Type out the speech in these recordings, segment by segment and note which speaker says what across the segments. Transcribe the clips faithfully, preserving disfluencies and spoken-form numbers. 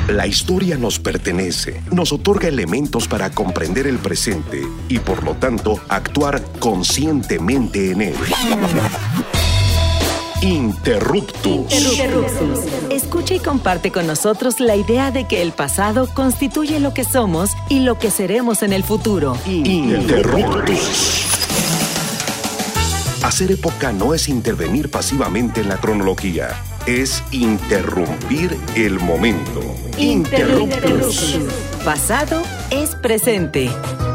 Speaker 1: La historia nos pertenece, nos otorga elementos para comprender el presente y, por lo tanto, actuar conscientemente en él. Interruptus.
Speaker 2: Interruptus. Escucha y comparte con nosotros la idea de que el pasado constituye lo que somos y lo que seremos en el futuro.
Speaker 1: Interruptus. Hacer época no es intervenir pasivamente en la cronología, es interrumpir el momento.
Speaker 2: Interruptus. Pasado es presente.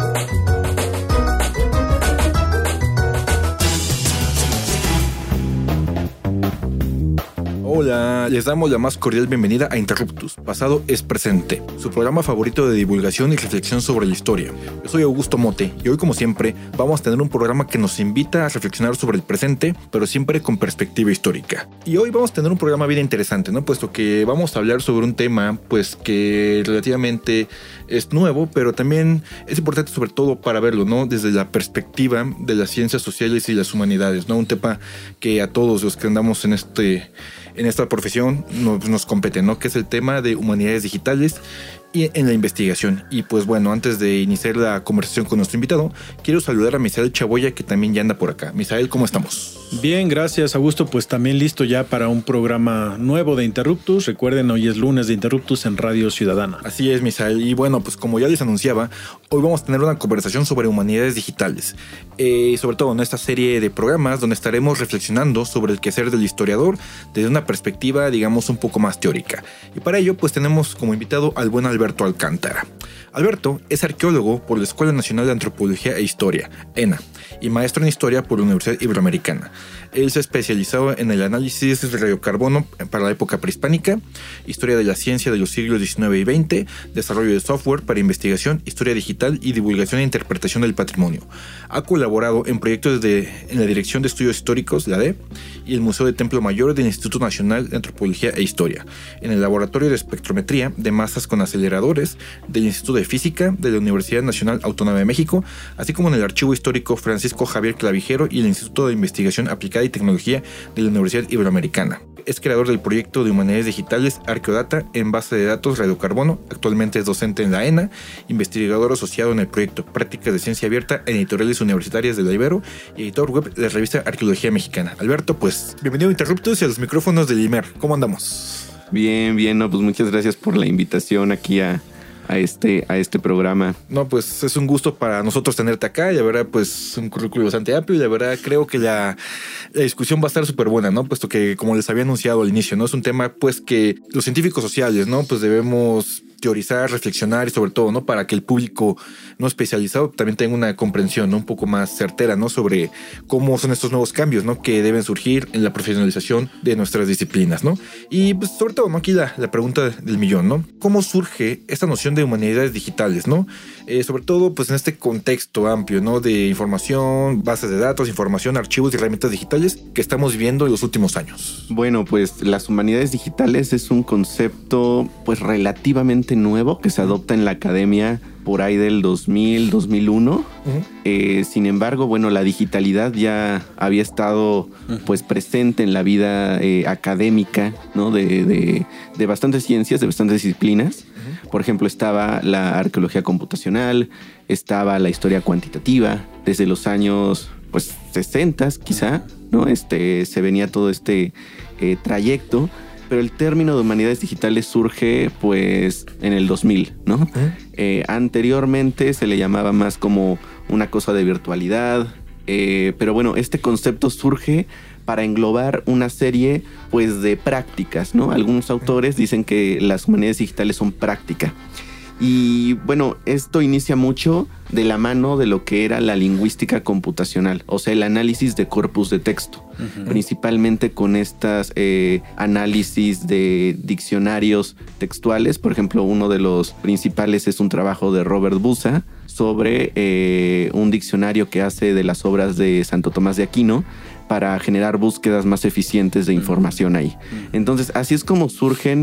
Speaker 3: Hola, les damos la más cordial bienvenida a Interruptus, Pasado es Presente, su programa favorito de divulgación y reflexión sobre la historia. Yo soy Augusto Mote y hoy, como siempre, vamos a tener un programa que nos invita a reflexionar sobre el presente, pero siempre con perspectiva histórica. Y hoy vamos a tener un programa bien interesante, ¿no? Puesto que vamos a hablar sobre un tema, pues, que relativamente es nuevo, pero también es importante sobre todo para verlo, ¿no? Desde la perspectiva de las ciencias sociales y las humanidades, ¿no? Un tema que a todos los que andamos en este... en esta profesión nos, nos compete, ¿no? Que es el tema de humanidades digitales y en la investigación. Y pues bueno, antes de iniciar la conversación con nuestro invitado, quiero saludar a Misael Chaboya, que también ya anda por acá. Misael, ¿cómo estamos?
Speaker 4: Bien, gracias, Augusto. Pues también listo ya para un programa nuevo de Interruptus. Recuerden, hoy es lunes de Interruptus en Radio Ciudadana.
Speaker 3: Así es, Misael. Y bueno, pues como ya les anunciaba, hoy vamos a tener una conversación sobre humanidades digitales. Eh, sobre todo en esta serie de programas donde estaremos reflexionando sobre el quehacer del historiador desde una perspectiva, digamos, un poco más teórica. Y para ello, pues tenemos como invitado al buen Alberto Alcántara. Alberto es arqueólogo por la Escuela Nacional de Antropología e Historia, ENA, y maestro en Historia por la Universidad Iberoamericana. Él se ha especializado en el análisis de radiocarbono para la época prehispánica, historia de la ciencia de los siglos diecinueve y veinte, desarrollo de software para investigación, historia digital y divulgación e interpretación del patrimonio. Ha colaborado en proyectos de, en la Dirección de Estudios Históricos, la D E, y el Museo de Templo Mayor del Instituto Nacional de Antropología e Historia, en el Laboratorio de Espectrometría de Masas con Aceleradores del Instituto de Física de la Universidad Nacional Autónoma de México, así como en el Archivo Histórico Francisco Javier Clavijero y el Instituto de Investigación Aplicada y Tecnología de la Universidad Iberoamericana. Es creador del proyecto de Humanidades Digitales Arqueodata en base de datos radiocarbono. Actualmente es docente en la ENA, investigador asociado en el proyecto Prácticas de Ciencia Abierta en Editoriales Universitarias de la Ibero y editor web de la revista Arqueología Mexicana. Alberto, pues bienvenido a Interruptus y a los micrófonos del IMER. ¿Cómo andamos?
Speaker 5: Bien, bien, no, pues muchas gracias por la invitación aquí a a este, a este programa.
Speaker 3: No, pues es un gusto para nosotros tenerte acá y la verdad, pues un currículo bastante amplio y la verdad creo que la, la discusión va a estar súper buena, ¿no? Puesto que, como les había anunciado al inicio, ¿no? Es un tema, pues, que los científicos sociales, ¿no? Pues debemos teorizar, reflexionar y sobre todo, ¿no? Para que el público no especializado también tenga una comprensión, ¿no? Un poco más certera, ¿no? Sobre cómo son estos nuevos cambios, ¿no? Que deben surgir en la profesionalización de nuestras disciplinas, ¿no? Y pues sobre todo, ¿no? Aquí la, la pregunta del millón, ¿no? ¿Cómo surge esta noción de humanidades digitales, ¿no? Eh, sobre todo, pues en este contexto amplio, ¿no? De información, bases de datos, información, archivos y herramientas digitales que estamos viviendo en los últimos años.
Speaker 5: Bueno, pues las humanidades digitales es un concepto, pues relativamente nuevo que se adopta en la academia por ahí del dos mil, dos mil uno. Uh-huh. Eh, sin embargo, bueno, la digitalidad ya había estado uh-huh. pues presente en la vida eh, académica, ¿no? De, de, de bastantes ciencias, de bastantes disciplinas. Uh-huh. Por ejemplo, estaba la arqueología computacional, estaba la historia cuantitativa. Desde los años pues sesenta quizá, ¿no? Este, se venía todo este eh, trayecto. Pero el término de humanidades digitales surge pues en el dos mil, ¿no? Uh-huh. Eh, anteriormente se le llamaba más como una cosa de virtualidad, eh, pero bueno, este concepto surge para englobar una serie pues de prácticas, ¿no? Algunos autores dicen que las humanidades digitales son práctica. Y bueno, esto inicia mucho de la mano de lo que era la lingüística computacional, o sea, el análisis de corpus de texto, uh-huh. principalmente con estas eh, análisis de diccionarios textuales. Por ejemplo, uno de los principales es un trabajo de Robert Busa sobre eh, un diccionario que hace de las obras de Santo Tomás de Aquino para generar búsquedas más eficientes de información ahí. Entonces, así es como surgen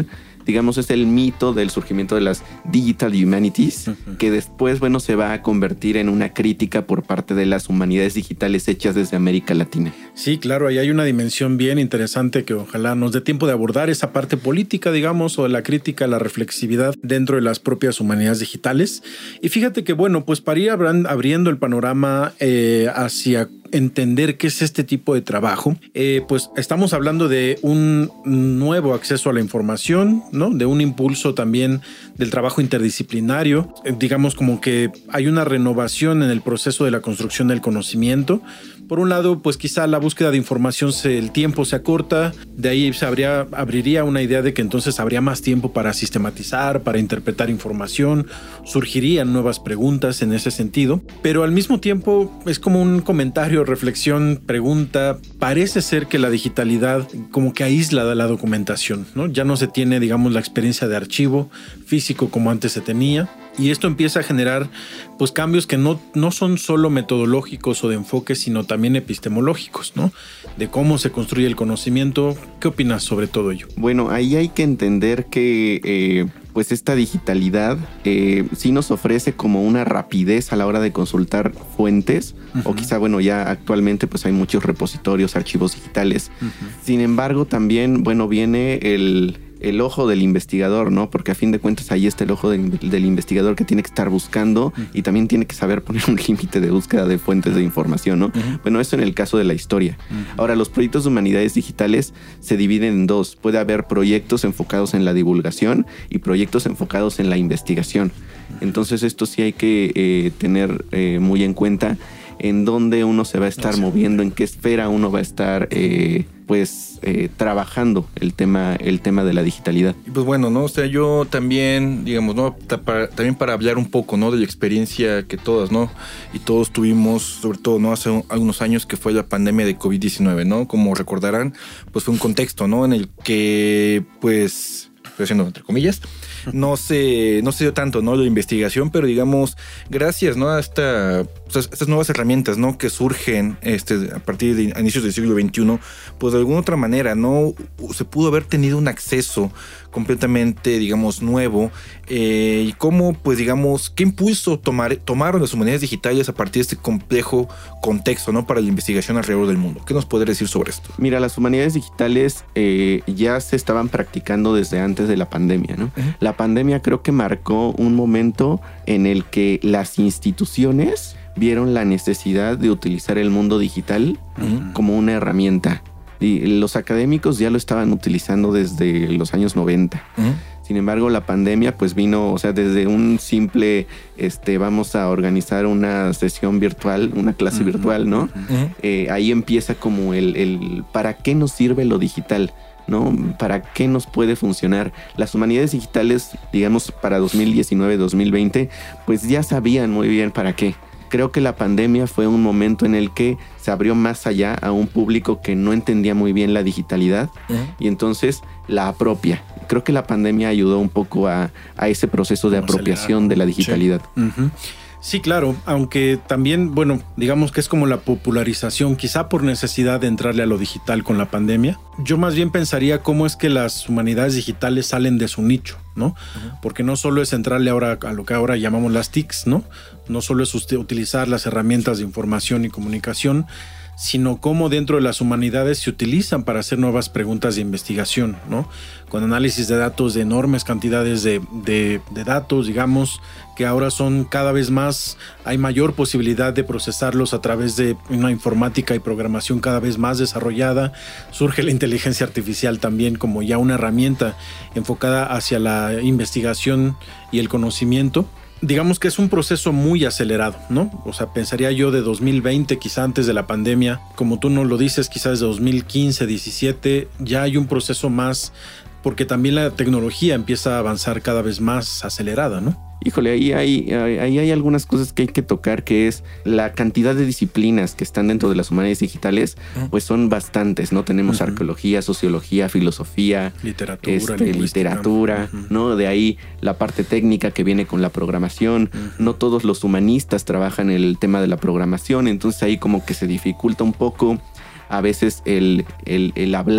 Speaker 5: digamos, es el mito del surgimiento de las Digital Humanities, uh-huh. que después, bueno, se va a convertir en una crítica por parte de las humanidades digitales hechas desde América Latina.
Speaker 4: Sí, claro, ahí hay una dimensión bien interesante que ojalá nos dé tiempo de abordar esa parte política, digamos, o de la crítica, la reflexividad dentro de las propias humanidades digitales. Y fíjate que, bueno, pues para ir abriendo el panorama eh, hacia entender qué es este tipo de trabajo, eh, pues estamos hablando de un nuevo acceso a la información, ¿no? De un impulso también del trabajo interdisciplinario. Eh, digamos como que hay una renovación en el proceso de la construcción del conocimiento. Por un lado, pues quizá la búsqueda de información, se, el tiempo se acorta, de ahí se habría, abriría una idea de que entonces habría más tiempo para sistematizar, para interpretar información, surgirían nuevas preguntas en ese sentido, pero al mismo tiempo es como un comentario, reflexión, pregunta. Parece ser que la digitalidad como que aísla de la documentación, ¿no? Ya no se tiene, digamos, la experiencia de archivo físico como antes se tenía. Y esto empieza a generar pues cambios que no, no son solo metodológicos o de enfoque, sino también epistemológicos, ¿no? De cómo se construye el conocimiento. ¿Qué opinas sobre todo ello?
Speaker 5: Bueno, ahí hay que entender que eh, pues esta digitalidad eh, sí nos ofrece como una rapidez a la hora de consultar fuentes, uh-huh. o quizá, bueno, ya actualmente pues hay muchos repositorios, archivos digitales. Uh-huh. Sin embargo, también, bueno, viene el... el ojo del investigador, ¿no? Porque a fin de cuentas ahí está el ojo del, del investigador que tiene que estar buscando uh-huh. y también tiene que saber poner un límite de búsqueda de fuentes de información, ¿no? Uh-huh. Bueno, eso en el caso de la historia. Uh-huh. Ahora, los proyectos de humanidades digitales se dividen en dos. Puede haber proyectos enfocados en la divulgación y proyectos enfocados en la investigación. Uh-huh. Entonces, esto sí hay que eh, tener eh, muy en cuenta en dónde uno se va a estar moviendo, en qué esfera uno va a estar eh, pues eh, trabajando el tema, el tema de la digitalidad.
Speaker 3: Y pues bueno, ¿no? O sea, yo también, digamos, ¿no? Para, también para hablar un poco, ¿no? De la experiencia que todas, ¿no? Y todos tuvimos, sobre todo, ¿no? Hace algunos años, que fue la pandemia de covid diecinueve, ¿no? Como recordarán, pues fue un contexto, ¿no? En el que, pues, estoy haciendo entre comillas, no se, no se dio tanto, ¿no? La investigación, pero digamos, gracias, ¿no? A esta, pues, estas nuevas herramientas, ¿no? Que surgen este, a partir de inicios del siglo veintiuno, pues de alguna otra manera, ¿no? Se pudo haber tenido un acceso completamente, digamos, nuevo. Eh, y cómo, pues, digamos, qué impulso tomar, tomaron las humanidades digitales a partir de este complejo contexto, ¿no? Para la investigación alrededor del mundo. ¿Qué nos podría decir sobre esto?
Speaker 5: Mira, las humanidades digitales eh, ya se estaban practicando desde antes de la pandemia, ¿no? Uh-huh. La pandemia creo que marcó un momento en el que las instituciones vieron la necesidad de utilizar el mundo digital uh-huh. como una herramienta. Y los académicos ya lo estaban utilizando desde los años noventa. Uh-huh. Sin embargo, la pandemia pues vino, o sea, desde un simple, este, vamos a organizar una sesión virtual, una clase uh-huh. virtual, ¿no? Uh-huh. Eh, ahí empieza como el, el ¿para qué nos sirve lo digital? ¿No? ¿Para qué nos puede funcionar? Las humanidades digitales, digamos, para dos mil diecinueve, dos mil veinte, pues ya sabían muy bien para qué. Creo que la pandemia fue un momento en el que se abrió más allá a un público que no entendía muy bien la digitalidad uh-huh. y entonces la apropia. Creo que la pandemia ayudó un poco a, a ese proceso de apropiación de la digitalidad.
Speaker 4: Sí. Uh-huh. Sí, claro, aunque también, bueno, digamos que es como la popularización, quizá por necesidad de entrarle a lo digital con la pandemia. Yo más bien pensaría cómo es que las humanidades digitales salen de su nicho, ¿no? Uh-huh. Porque no solo es entrarle ahora a lo que ahora llamamos las T I Cs, ¿no? No solo es usted utilizar las herramientas de información y comunicación, sino cómo dentro de las humanidades se utilizan para hacer nuevas preguntas de investigación, ¿no? Con análisis de datos de enormes cantidades de, de, de datos, digamos, que ahora son cada vez más, hay mayor posibilidad de procesarlos a través de una informática y programación cada vez más desarrollada. Surge la inteligencia artificial también como ya una herramienta enfocada hacia la investigación y el conocimiento. Digamos que es un proceso muy acelerado, ¿no? O sea, pensaría yo de dos mil veinte, quizá antes de la pandemia, como tú nos lo dices, quizás de dos mil quince, diecisiete, ya hay un proceso más, porque también la tecnología empieza a avanzar cada vez más acelerada, ¿no?
Speaker 5: Híjole, ahí hay, ahí hay algunas cosas que hay que tocar, que es la cantidad de disciplinas que están dentro de las humanidades digitales, uh-huh. pues son bastantes, ¿no? Tenemos uh-huh. arqueología, sociología, filosofía,
Speaker 4: literatura,
Speaker 5: este, literatura, uh-huh. ¿no? De ahí la parte técnica que viene con la programación. Uh-huh. No todos los humanistas trabajan el tema de la programación, entonces ahí como que se dificulta un poco a veces el, el, el hablar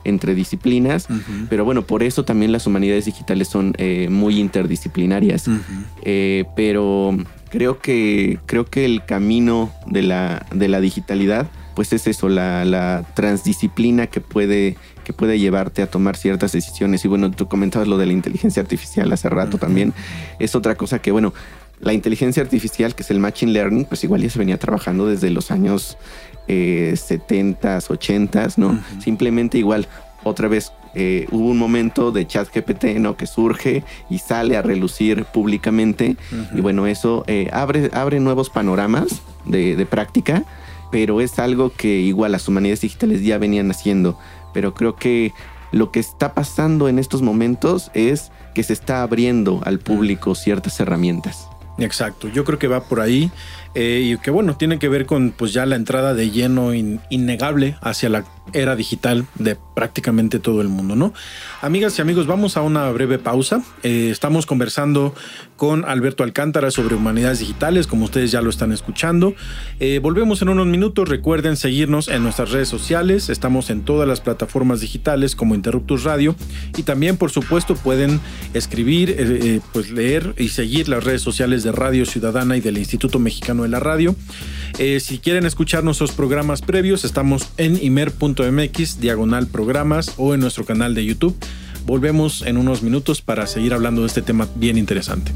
Speaker 5: entre disciplinas, uh-huh. pero bueno, por eso también las humanidades digitales son eh, muy interdisciplinarias. Uh-huh. Eh, pero creo que, creo que el camino de la, de la digitalidad, pues es eso, la, la transdisciplina que puede, que puede llevarte a tomar ciertas decisiones. Y bueno, tú comentabas lo de la inteligencia artificial hace rato uh-huh. también. Es otra cosa que, bueno, la inteligencia artificial, que es el machine learning, pues igual ya se venía trabajando desde los años eh, setentas, ochentas, ¿no? Uh-huh. Simplemente igual, otra vez, eh, hubo un momento de ChatGPT, ¿no? Que surge y sale a relucir públicamente. Uh-huh. Y bueno, eso eh, abre, abre nuevos panoramas de, de práctica, pero es algo que igual las humanidades digitales ya venían haciendo. Pero creo que lo que está pasando en estos momentos es que se está abriendo al público ciertas herramientas.
Speaker 4: Exacto, yo creo que va por ahí eh, y que bueno, tiene que ver con pues ya la entrada de lleno in, innegable hacia la era digital de prácticamente todo el mundo, ¿no? Amigas y amigos, vamos a una breve pausa. Eh, estamos conversando con Alberto Alcántara sobre humanidades digitales, como ustedes ya lo están escuchando. Eh, volvemos en unos minutos. Recuerden seguirnos en nuestras redes sociales. Estamos en todas las plataformas digitales como Interruptus Radio, y también, por supuesto, pueden escribir, eh, eh, pues leer y seguir las redes sociales de Radio Ciudadana y del Instituto Mexicano de la Radio. Eh, si quieren escuchar nuestros programas previos, estamos en imer punto mx diagonal programas o en nuestro canal de YouTube. Volvemos en unos minutos para seguir hablando de este tema bien interesante.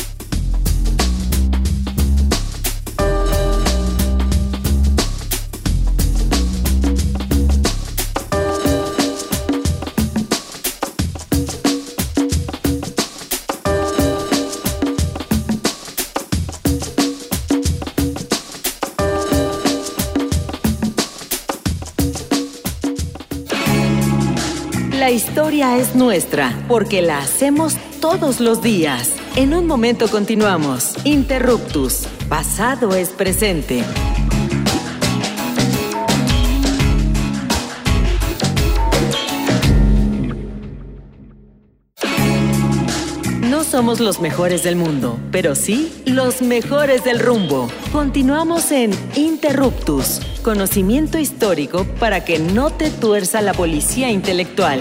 Speaker 2: La historia es nuestra, porque la hacemos todos los días. En un momento continuamos. Interruptus. Pasado es presente. No somos los mejores del mundo, pero sí los mejores del rumbo. Continuamos en Interruptus. Conocimiento histórico para que no te tuerza la policía intelectual.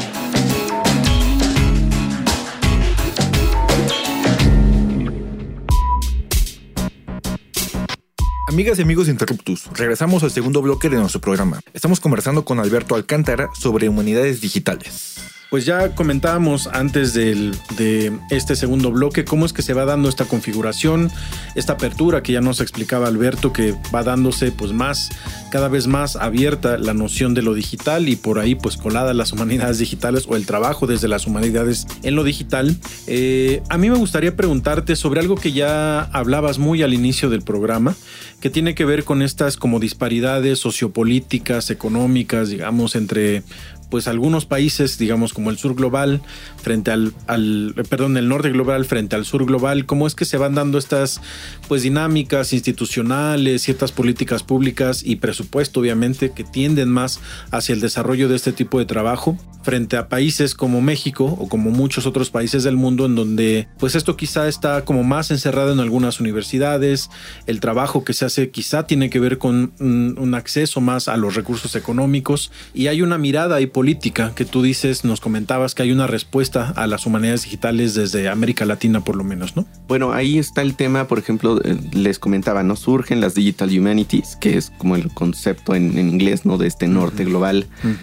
Speaker 3: Amigas y amigos de Interruptus, regresamos al segundo bloque de nuestro programa. Estamos conversando con Alberto Alcántara sobre humanidades digitales.
Speaker 4: Pues ya comentábamos antes del, de este segundo bloque cómo es que se va dando esta configuración, esta apertura que ya nos explicaba Alberto, que va dándose pues más, cada vez más abierta la noción de lo digital, y por ahí pues colada las humanidades digitales o el trabajo desde las humanidades en lo digital. Eh, a mí me gustaría preguntarte sobre algo que ya hablabas muy al inicio del programa, que tiene que ver con estas como disparidades sociopolíticas, económicas, digamos, entre pues algunos países, digamos, como el sur global frente al, al, perdón, el norte global frente al sur global. ¿Cómo es que se van dando estas pues dinámicas institucionales, ciertas políticas públicas y presupuesto, obviamente, que tienden más hacia el desarrollo de este tipo de trabajo frente a países como México o como muchos otros países del mundo, en donde pues esto quizá está como más encerrado en algunas universidades? El trabajo que se hace quizá tiene que ver con un, un acceso más a los recursos económicos, y hay una mirada ahí política que tú dices, nos comentabas que hay una respuesta a las humanidades digitales desde América Latina, por lo menos, ¿no?
Speaker 5: Bueno, ahí está el tema. Por ejemplo, les comentaba, ¿no? Surgen las Digital Humanities, que es como el concepto en, en inglés, ¿no? De este norte uh-huh. global. Uh-huh.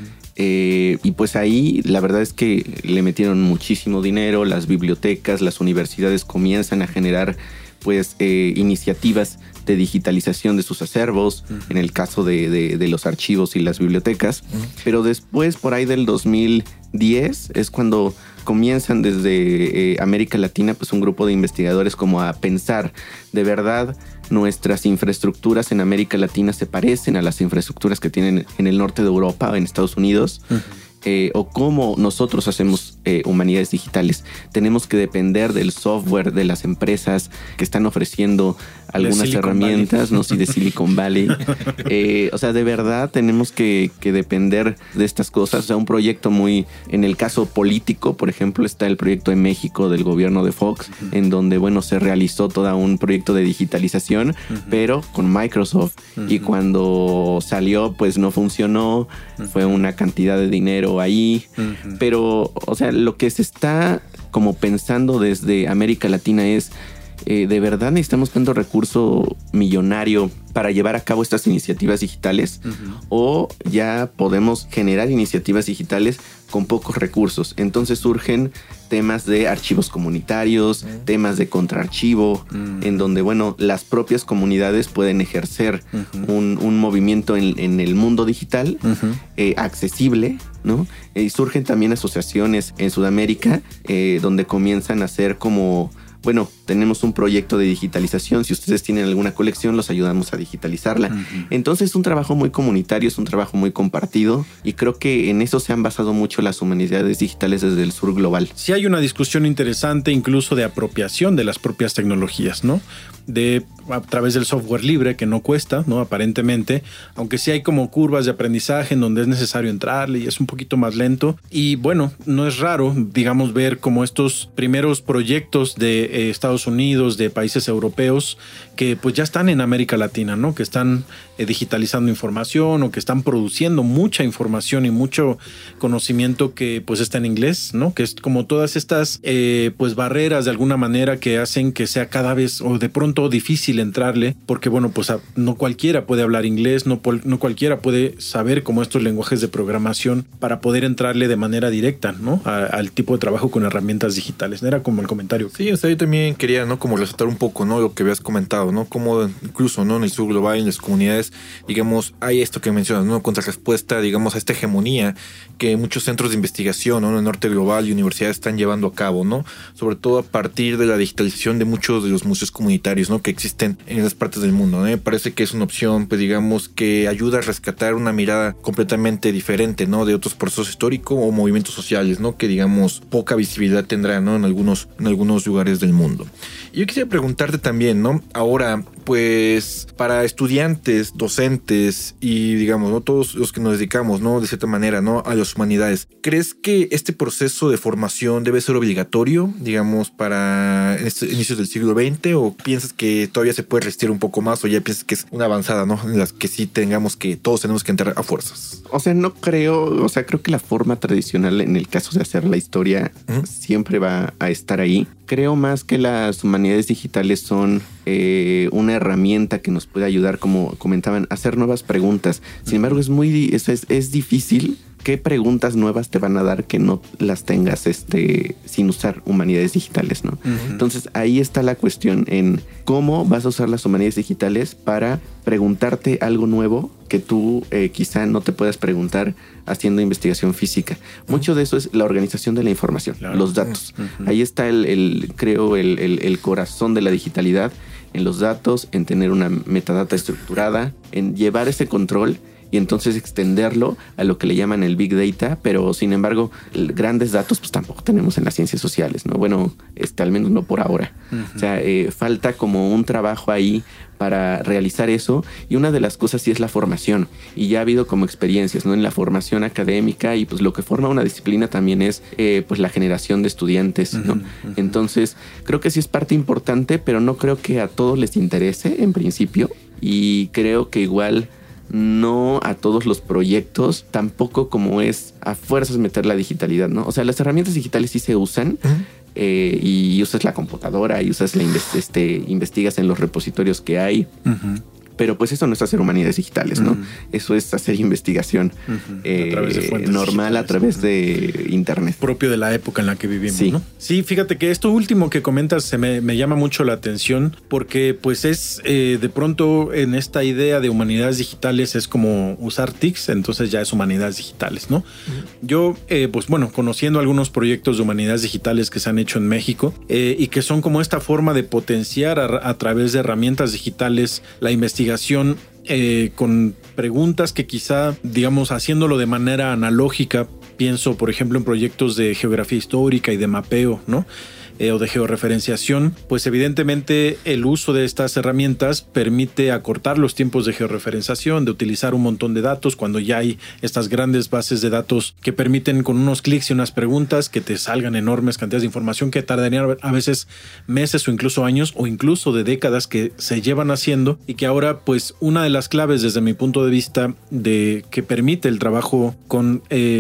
Speaker 5: Eh, y pues ahí la verdad es que le metieron muchísimo dinero. Las bibliotecas, las universidades comienzan a generar pues eh, iniciativas de digitalización de sus acervos, uh-huh. en el caso de, de, de los archivos y las bibliotecas. Uh-huh. Pero después, por ahí del dos mil diez, es cuando comienzan desde eh, América Latina pues un grupo de investigadores como a pensar, ¿de verdad nuestras infraestructuras en América Latina se parecen a las infraestructuras que tienen en el norte de Europa o en Estados Unidos? Uh-huh. Eh, o cómo nosotros hacemos eh, humanidades digitales. Tenemos que depender del software de las empresas que están ofreciendo algunas herramientas, no sé, de Silicon Valley. Eh, o sea, de verdad tenemos que, que depender de estas cosas. O sea, un proyecto muy, en el caso político, por ejemplo, está el proyecto en México del gobierno de Fox, uh-huh. en donde, bueno, se realizó todo un proyecto de digitalización, uh-huh. pero con Microsoft. Uh-huh. Y cuando salió, pues no funcionó. Uh-huh. Fue una cantidad de dinero pero ahí, uh-huh. pero, o sea, lo que se está como pensando desde América Latina es, eh, ¿de verdad necesitamos tanto recurso millonario para llevar a cabo estas iniciativas digitales? Uh-huh. O ya podemos generar iniciativas digitales con pocos recursos. Entonces surgen temas de archivos comunitarios, uh-huh. temas de contraarchivo, uh-huh. en donde, bueno, las propias comunidades pueden ejercer uh-huh. un, un movimiento en, en el mundo digital uh-huh. eh, accesible, ¿no? Y eh, surgen también asociaciones en Sudamérica eh, donde comienzan a hacer como... Bueno, tenemos un proyecto de digitalización. Si ustedes tienen alguna colección, los ayudamos a digitalizarla. Uh-huh. Entonces es un trabajo muy comunitario, es un trabajo muy compartido y creo que en eso se han basado mucho las humanidades digitales desde el sur global.
Speaker 4: Sí hay una discusión interesante incluso de apropiación de las propias tecnologías, ¿no? De a través del software libre que no cuesta, ¿no? Aparentemente, aunque sí hay como curvas de aprendizaje en donde es necesario entrarle y es un poquito más lento. Y bueno, no es raro, digamos, ver como estos primeros proyectos de eh, Estados Unidos, de países europeos, que pues ya están en América Latina, ¿no? Que están eh, digitalizando información o que están produciendo mucha información y mucho conocimiento que pues está en inglés, ¿no? Que es como todas estas eh, pues barreras de alguna manera que hacen que sea cada vez o de pronto difícil entrarle, porque bueno, pues a, no cualquiera puede hablar inglés, no, no cualquiera puede saber como estos lenguajes de programación para poder entrarle de manera directa, ¿no? A, al tipo de trabajo con herramientas digitales. Era como el comentario.
Speaker 3: Sí, o sea, yo también quería, ¿no? Como resaltar un poco, ¿no? Lo que habías comentado, ¿no? Como incluso, ¿no? En el sur global, en las comunidades, digamos, hay esto que mencionas, ¿no? Contrarrespuesta, digamos, a esta hegemonía que muchos centros de investigación, ¿no? En el norte global y universidades están llevando a cabo, ¿no? Sobre todo a partir de la digitalización de muchos de los museos comunitarios, ¿no? Que existen en las partes del mundo, ¿no? Me parece que es una opción, pues digamos, que ayuda a rescatar una mirada completamente diferente, ¿no? De otros procesos históricos o movimientos sociales, ¿no? Que digamos poca visibilidad tendrá, ¿no? En algunos, en algunos lugares del mundo. Y yo quisiera preguntarte también, ¿no? Ahora, pues para estudiantes, docentes y digamos, ¿no? Todos los que nos dedicamos, ¿no? De cierta manera, ¿no? A las humanidades, ¿crees que este proceso de formación debe ser obligatorio, digamos, para estos inicios del siglo veinte? ¿O piensas que todavía se puede resistir un poco más? ¿O ya piensas que es una avanzada, ¿no? En las que sí tengamos que, todos tenemos que entrar a fuerzas.
Speaker 5: O sea, no creo, o sea, creo que la forma tradicional en el caso de hacer la historia uh-huh. siempre va a estar ahí. Creo más que las humanidades digitales son eh, una herramienta que nos puede ayudar, como comentaban, a hacer nuevas preguntas. Sin embargo, es muy es, es, es difícil. ¿Qué preguntas nuevas te van a dar que no las tengas este, sin usar humanidades digitales, ¿no? Uh-huh. Entonces, ahí está la cuestión en cómo vas a usar las humanidades digitales para preguntarte algo nuevo que tú eh, quizá no te puedas preguntar haciendo investigación física. Uh-huh. Mucho de eso es la organización de la información, claro. Los datos. Uh-huh. Ahí está, el, el creo, el, el, el corazón de la digitalidad, en los datos, en tener una metadata estructurada, en llevar ese control y entonces extenderlo a lo que le llaman el Big Data, pero sin embargo, grandes datos pues tampoco tenemos en las ciencias sociales, ¿no? Bueno, este, al menos no por ahora. Uh-huh. O sea, eh, falta como un trabajo ahí para realizar eso, y una de las cosas sí es la formación, y ya ha habido como experiencias, ¿no? En la formación académica, y pues lo que forma una disciplina también es eh, pues la generación de estudiantes, ¿no? Uh-huh, uh-huh. Entonces, creo que sí es parte importante, pero no creo que a todos les interese en principio, y creo que igual no a todos los proyectos, tampoco como es a fuerzas meter la digitalidad, ¿no? O sea, las herramientas digitales sí se usan, uh-huh. eh, y usas la computadora y usas la invest- este, investigas en los repositorios que hay. Uh-huh. Pero pues eso no es hacer humanidades digitales, ¿no? Uh-huh. Eso es hacer investigación uh-huh. eh, a través de fuentes normal digitales. A través uh-huh. de internet.
Speaker 4: Propio de la época en la que vivimos,
Speaker 5: sí.
Speaker 4: ¿no? Sí, fíjate que esto último que comentas se me, me llama mucho la atención porque pues es eh, de pronto en esta idea de humanidades digitales es como usar T I Cs, entonces ya es humanidades digitales, ¿no? Uh-huh. Yo, eh, pues bueno, conociendo algunos proyectos de humanidades digitales que se han hecho en México eh, y que son como esta forma de potenciar a, a través de herramientas digitales la investigación Eh, con preguntas que quizá, digamos, haciéndolo de manera analógica, pienso, por ejemplo, en proyectos de geografía histórica y de mapeo, ¿no? Eh, o de georreferenciación, pues evidentemente el uso de estas herramientas permite acortar los tiempos de georreferenciación, de utilizar un montón de datos cuando ya hay estas grandes bases de datos que permiten con unos clics y unas preguntas que te salgan enormes cantidades de información que tardarían a veces meses o incluso años o incluso de décadas que se llevan haciendo, y que ahora pues una de las claves desde mi punto de vista de que permite el trabajo con eh, fuentes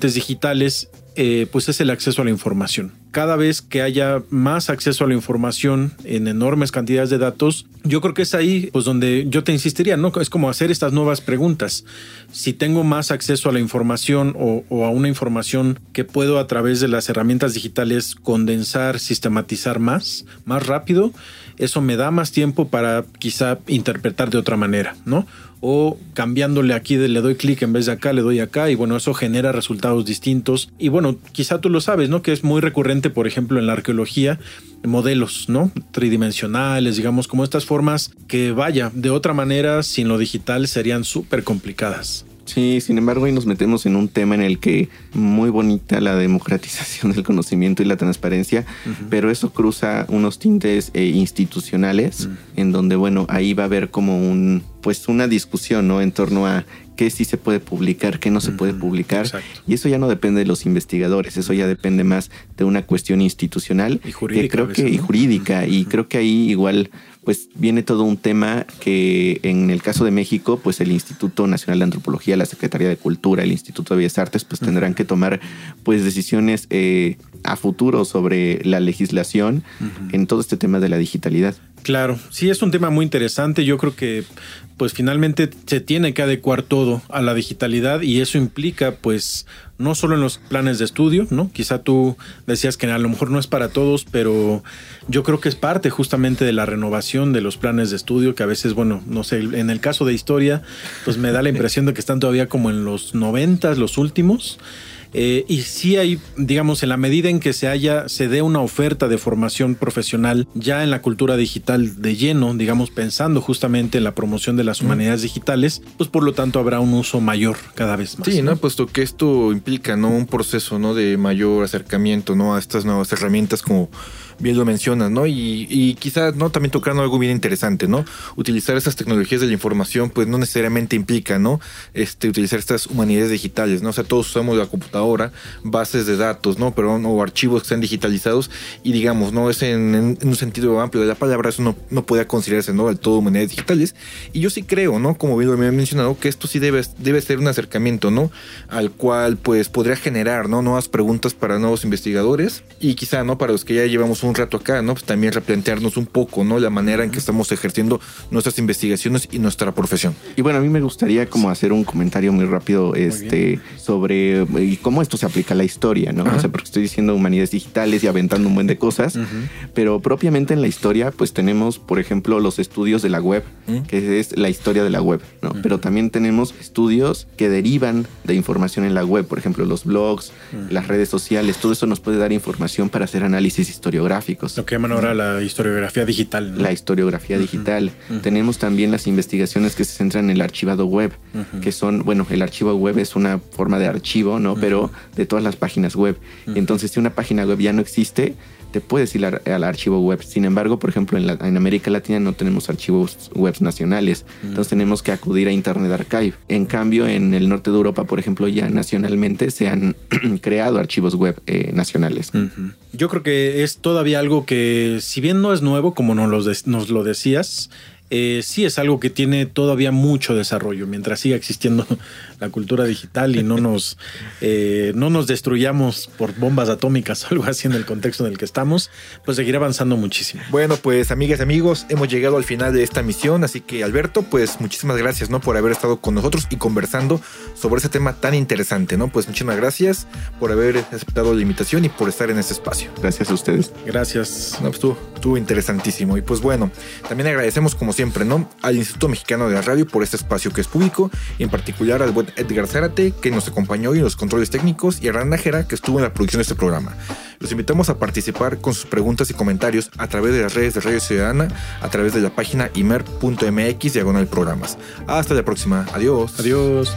Speaker 4: avances digitales, eh, pues es el acceso a la información. Cada vez que haya más acceso a la información en enormes cantidades de datos, yo creo que es ahí pues donde yo te insistiría, ¿no? Es como hacer estas nuevas preguntas. Si tengo más acceso a la información o, o a una información que puedo a través de las herramientas digitales condensar, sistematizar más, más rápido, eso me da más tiempo para quizá interpretar de otra manera, ¿no? O cambiándole aquí, de, le doy clic en vez de acá, le doy acá y bueno, eso genera resultados distintos. Y bueno, quizá tú lo sabes, ¿no? Que es muy recurrente, por ejemplo, en la arqueología, modelos, ¿no? Tridimensionales, digamos, como estas formas que vaya, de otra manera, sin lo digital serían súper complicadas.
Speaker 5: Sí, sin embargo, ahí nos metemos en un tema en el que muy bonita la democratización del conocimiento y la transparencia, uh-huh. pero eso cruza unos tintes eh, institucionales, uh-huh. en donde, bueno, ahí va a haber como un, pues una discusión, ¿no? En torno a qué sí se puede publicar, qué no se uh-huh. puede publicar. Exacto. Y eso ya no depende de los investigadores, eso ya depende más de una cuestión institucional
Speaker 4: y jurídica,
Speaker 5: que creo
Speaker 4: veces,
Speaker 5: que,
Speaker 4: ¿no?
Speaker 5: y jurídica, uh-huh. y creo que ahí igual pues viene todo un tema que en el caso de México, pues el Instituto Nacional de Antropología, la Secretaría de Cultura, el Instituto de Bellas Artes, pues tendrán que tomar pues decisiones eh, a futuro sobre la legislación uh-huh. en todo este tema de la digitalidad.
Speaker 4: Claro, sí, es un tema muy interesante. Yo creo que pues finalmente se tiene que adecuar todo a la digitalidad y eso implica pues no solo en los planes de estudio, ¿no? Quizá tú decías que a lo mejor no es para todos, pero yo creo que es parte justamente de la renovación de los planes de estudio, que a veces, bueno, no sé, en el caso de historia, pues me da la impresión de que están todavía como en los noventas, los últimos. Eh, y sí hay, digamos, en la medida en que se haya, se dé una oferta de formación profesional ya en la cultura digital de lleno, digamos, pensando justamente en la promoción de las humanidades mm. digitales, pues por lo tanto habrá un uso mayor cada vez más.
Speaker 3: Sí, ¿no? ¿no? Puesto que esto implica, ¿no? Un proceso, ¿no? De mayor acercamiento, ¿no? A estas nuevas herramientas, como bien lo mencionas, ¿no? Y, y quizás, ¿no? También tocando algo bien interesante, ¿no? Utilizar esas tecnologías de la información, pues no necesariamente implica, ¿no? Este, utilizar estas humanidades digitales, ¿no? O sea, todos usamos la computadora, bases de datos, ¿no? Pero, o archivos que están digitalizados y digamos, ¿no? Es en, en, en un sentido amplio de la palabra, eso no, no puede considerarse, ¿no? Del todo humanidades digitales. Y yo sí creo, ¿no? Como bien lo he mencionado, que esto sí debe, debe ser un acercamiento, ¿no? Al cual, pues, podría generar, ¿no? Nuevas preguntas para nuevos investigadores y quizá, ¿no? Para los que ya llevamos un un rato acá, ¿no? Pues también replantearnos un poco, ¿no? La manera en que estamos ejerciendo nuestras investigaciones y nuestra profesión.
Speaker 5: Y bueno, a mí me gustaría como hacer un comentario muy rápido este, muy sobre y cómo esto se aplica a la historia, ¿no? Ajá. O sea, porque estoy diciendo humanidades digitales y aventando un buen de cosas, uh-huh. pero propiamente en la historia, pues tenemos, por ejemplo, los estudios de la web, uh-huh. que es la historia de la web, ¿no? Uh-huh. Pero también tenemos estudios que derivan de información en la web, por ejemplo, los blogs, uh-huh. las redes sociales, todo eso nos puede dar información para hacer análisis historiográfico.
Speaker 4: Lo que llaman ahora la historiografía digital, ¿no?
Speaker 5: La historiografía uh-huh. digital. Uh-huh. Tenemos también las investigaciones que se centran en el archivado web, uh-huh. que son, bueno, el archivo web es una forma de archivo, ¿no? Uh-huh. Pero de todas las páginas web. Uh-huh. Entonces, si una página web ya no existe, te puedes ir al, al archivo web. Sin embargo, por ejemplo, en, la, en América Latina no tenemos archivos web nacionales. Uh-huh. Entonces tenemos que acudir a Internet Archive. En cambio, en el norte de Europa, por ejemplo, ya nacionalmente se han creado archivos web eh, nacionales.
Speaker 4: Uh-huh. Yo creo que es todavía algo que, si bien no es nuevo, como nos lo, de, nos lo decías, eh, sí es algo que tiene todavía mucho desarrollo mientras siga existiendo la cultura digital y no nos, eh, no nos destruyamos por bombas atómicas o algo así en el contexto en el que estamos, pues seguirá avanzando muchísimo.
Speaker 3: Bueno, pues amigas y amigos, hemos llegado al final de esta misión, así que Alberto, pues muchísimas gracias, ¿no? Por haber estado con nosotros y conversando sobre ese tema tan interesante, ¿no? Pues muchísimas gracias por haber aceptado la invitación y por estar en este espacio.
Speaker 5: Gracias a ustedes.
Speaker 4: Gracias.
Speaker 3: No, pues estuvo, estuvo interesantísimo. Y pues bueno, también agradecemos como siempre, ¿no? Al Instituto Mexicano de la Radio por este espacio que es público, y en particular al buen Edgar Zárate, que nos acompañó en los controles técnicos, y a Hernán Nájera, que estuvo en la producción de este programa. Los invitamos a participar con sus preguntas y comentarios a través de las redes de Radio Ciudadana, a través de la página imer punto m x diagonal programas. Hasta la próxima. Adiós.
Speaker 4: Adiós.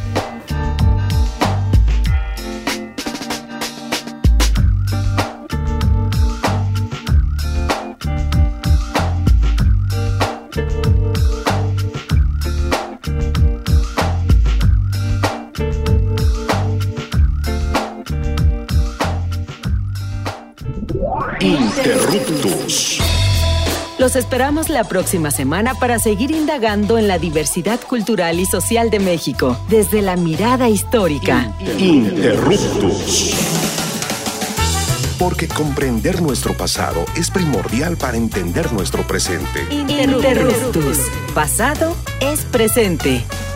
Speaker 1: Interruptus.
Speaker 2: Los esperamos la próxima semana para seguir indagando en la diversidad cultural y social de México, desde la mirada histórica.
Speaker 1: Interruptus. Porque comprender nuestro pasado es primordial para entender nuestro presente.
Speaker 2: Interruptus. Pasado es presente.